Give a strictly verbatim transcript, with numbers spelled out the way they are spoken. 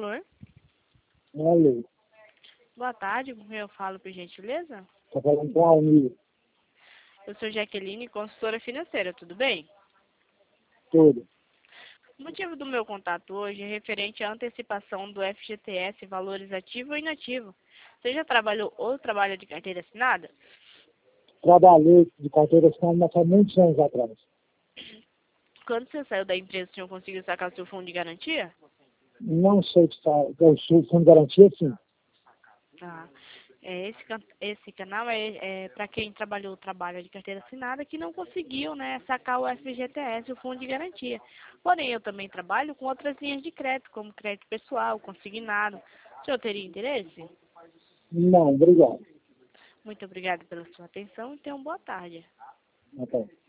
valor? Alô, Boa tarde, com quem eu falo, por gentileza? tá falando com a Almir, Eu sou Jaqueline, consultora financeira, tudo bem? tudo. O motivo do meu contato hoje é referente à antecipação do F G T S, valores ativo e inativo. Você já trabalhou ou trabalha de carteira assinada? Trabalhei de carteira assinada, mas há muitos anos atrás. Quando você saiu da empresa, o senhor conseguiu sacar seu fundo de garantia? Não sei se está, eu sou fundo de garantia, sim. Ah, é, esse, can- esse canal é, é para quem trabalhou trabalho de carteira assinada que não conseguiu, né, sacar o F G T S, o fundo de garantia. Porém, eu também trabalho com outras linhas de crédito, como crédito pessoal, consignado. O senhor teria interesse? Não, obrigado. Muito obrigada pela sua atenção e tenha uma boa tarde. Ok.